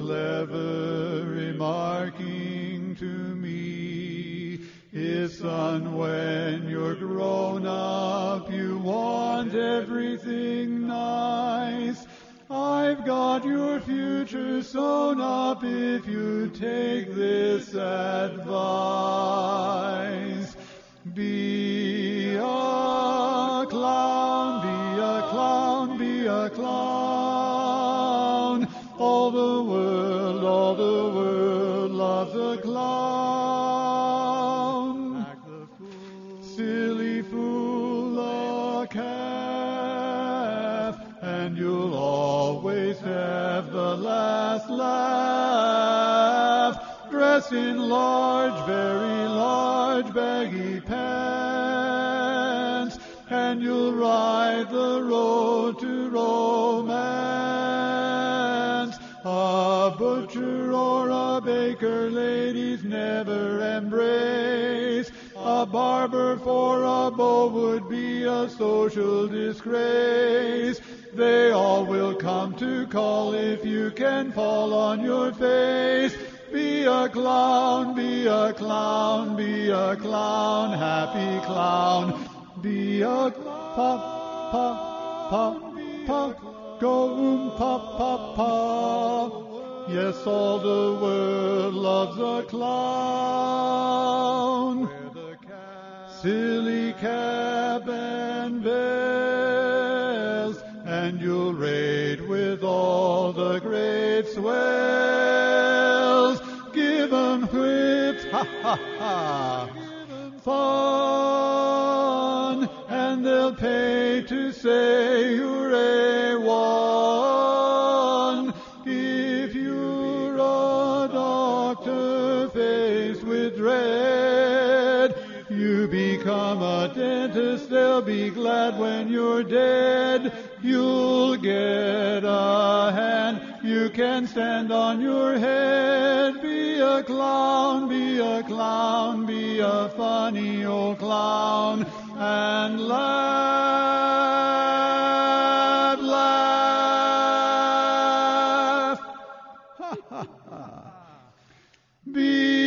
clever, remarking to me, if son, when you're grown up, you want everything nice, I've got your future sewn up if you take this advice. Be a clown, be a clown, be a clown. All the world loves a clown. Act the fool, silly fool, a calf, and you'll always have the last laugh. Dress in large, very large, baggy pants, and you'll ride the road to romance. A butcher or a baker ladies never embrace. A barber for a beau would be a social disgrace. They all will come to call if you can fall on your face. Be a clown, be a clown, be a clown, happy clown. Be a pop, pop, pop, pop, go pop, pop, pop. Yes, all the world loves a clown. Silly cap and bells, and you'll raid with all the great swells. Give 'em whips, ha ha ha, fun, and they'll pay to say you're A1. If you're a doctor faced with dread, you become a dentist, they'll be glad when you're dead. You'll get a hand, you can stand on your head. Be a clown, be a clown, be a funny old clown, and laugh, laugh. Ha ha ha. Be